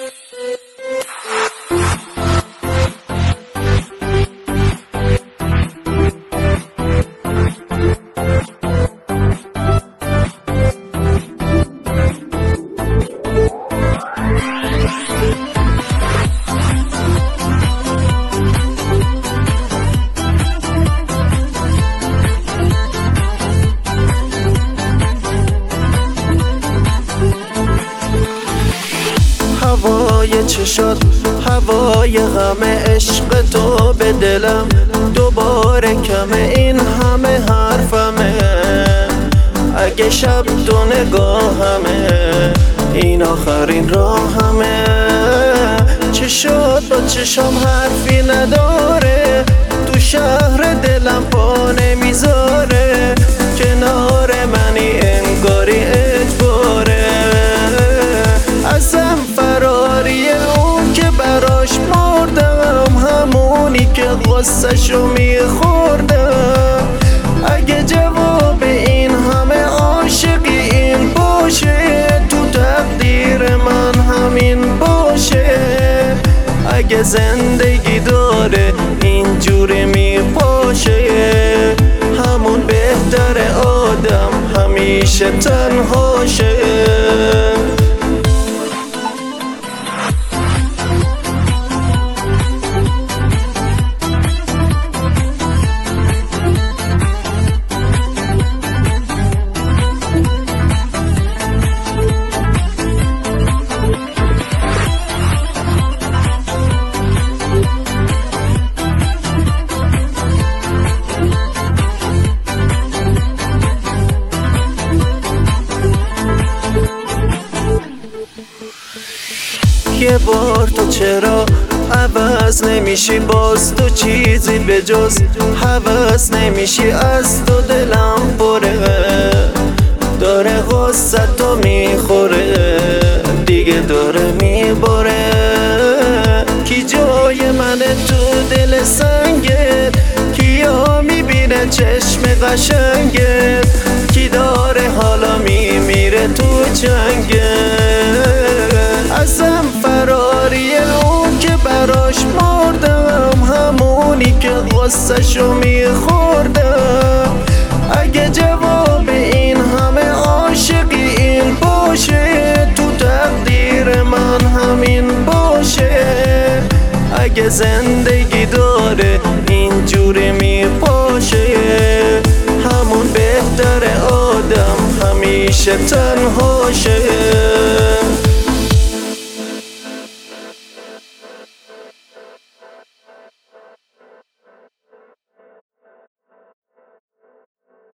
هوای چشات، هوای غم عشق تو به دلم دوباره کمه، این همه حرفمه اگه شب دو نگاهمه، این آخرین راهمه. چشات با چشام حرفی نداره، تو شهر دلم پا نمیذاره، کنار منی انگاری اجباره. ازم فراری اون که براش مردم، همونی که غصه‌شو میخوردم. اگه جواب این همه عاشقی این باشه، تو تقدیر من همین باشه. اگه زندگی داره اینجوری میپاشه، همون بهتر آدم همیشه تنهاشه. یه بار تو چرا عوض نمیشی، باز تو چیزی به جز هوس نمیشی. از تو دلم پره، داره غصه تو میخوره، دیگه داره میبره. کی جای منه تو دل سنگت، کیا میبینه چشم قشنگت، کی داره حالا میمیره تو جنگت. ازم فراری اون که براش مردم، همونی که غصه‌شو میخوردم. اگه جواب این همه عاشقی این باشه، تو تقدیر من همین باشه. اگه زندگی داره اینجوری میپاشه، همون بهتر آدم همیشه تنهاشه.